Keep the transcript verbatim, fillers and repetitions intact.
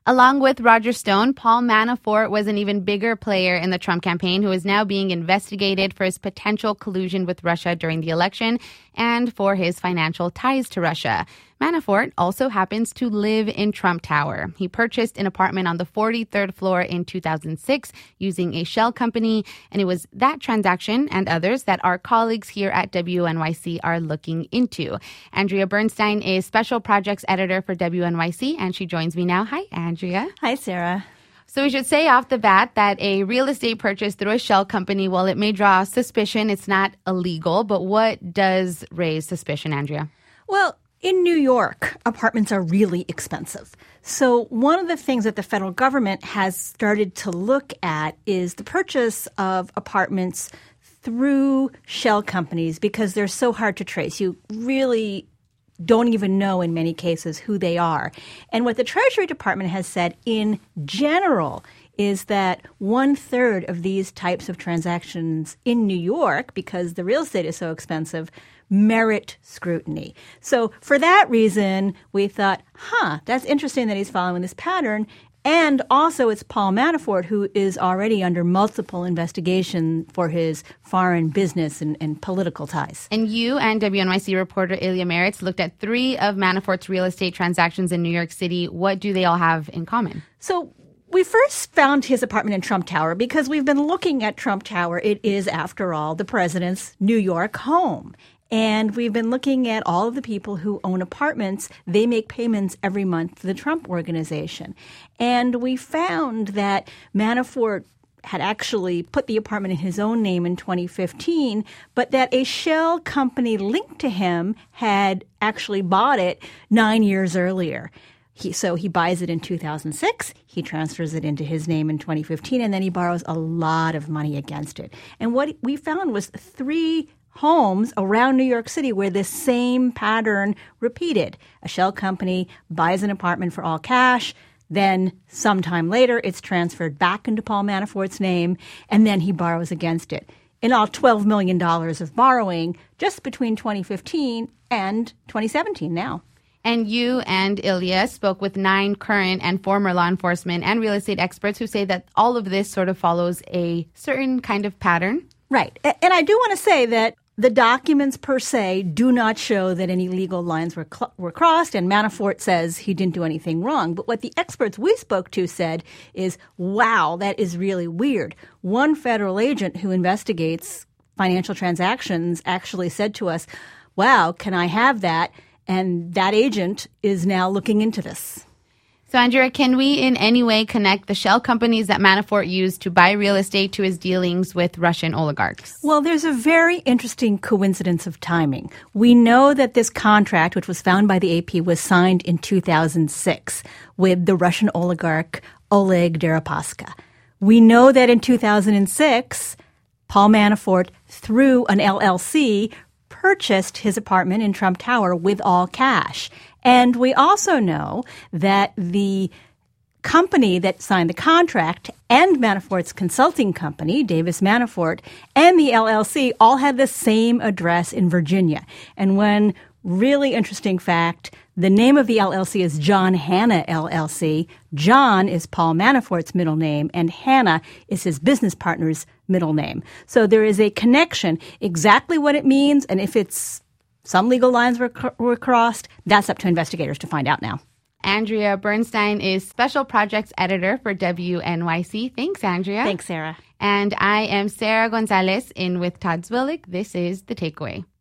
Along with Roger Stone, Paul Manafort was an even bigger player in the Trump campaign who is now being investigated for his potential collusion with Russia during the election and for his financial ties to Russia. Manafort also happens to live in Trump Tower. He purchased an apartment on the forty-third floor in two thousand six using a shell company, and it was that transaction and others that our colleagues here at W N Y C are looking into. Andrea Bernstein is Special Projects Editor for W N Y C, and she joins me now. Hi, Andrea. Hi, Sarah. So we should say off the bat that a real estate purchase through a shell company, while it may draw suspicion, it's not illegal. But what does raise suspicion, Andrea? Well, in New York, apartments are really expensive. So one of the things that the federal government has started to look at is the purchase of apartments through shell companies because they're so hard to trace. You really don't even know in many cases who they are. And what the Treasury Department has said in general is that one-third of these types of transactions in New York, because the real estate is so expensive, merit scrutiny. So for that reason, we thought, huh, that's interesting that he's following this pattern. And also it's Paul Manafort, who is already under multiple investigation for his foreign business and, and political ties. And you and W N Y C reporter Ilya Meritz looked at three of Manafort's real estate transactions in New York City. What do they all have in common? So we first found his apartment in Trump Tower because we've been looking at Trump Tower. It is, after all, the president's New York home. And we've been looking at all of the people who own apartments. They make payments every month to the Trump Organization. And we found that Manafort had actually put the apartment in his own name in twenty fifteen, but that a shell company linked to him had actually bought it nine years earlier. He, so he buys it in two thousand six, he transfers it into his name in twenty fifteen, and then he borrows a lot of money against it. And what we found was three homes around New York City where this same pattern repeated. A shell company buys an apartment for all cash, then sometime later it's transferred back into Paul Manafort's name, and then he borrows against it. In all, twelve million dollars of borrowing just between twenty fifteen and twenty seventeen now. And you and Ilya spoke with nine current and former law enforcement and real estate experts who say that all of this sort of follows a certain kind of pattern. Right. And I do want to say that the documents per se do not show that any legal lines were cl- were crossed, and Manafort says he didn't do anything wrong. But what the experts we spoke to said is, wow, that is really weird. One federal agent who investigates financial transactions actually said to us, wow, can I have that? And that agent is now looking into this. So, Andrea, can we in any way connect the shell companies that Manafort used to buy real estate to his dealings with Russian oligarchs? Well, there's a very interesting coincidence of timing. We know that this contract, which was found by the A P, was signed in two thousand six with the Russian oligarch Oleg Deripaska. We know that in two thousand six, Paul Manafort, through an L L C, purchased his apartment in Trump Tower with all cash. And we also know that the company that signed the contract and Manafort's consulting company, Davis Manafort, and the L L C all had the same address in Virginia. And one really interesting fact, the name of the L L C is John Hanna L L C. John is Paul Manafort's middle name, and Hanna is his business partner's middle name. So there is a connection. Exactly what it means, and if it's some legal lines were, were crossed, that's up to investigators to find out now. Andrea Bernstein is Special Projects Editor for W N Y C. Thanks, Andrea. Thanks, Sarah. And I am Sarah Gonzalez in with Todd Zwillig. This is The Takeaway.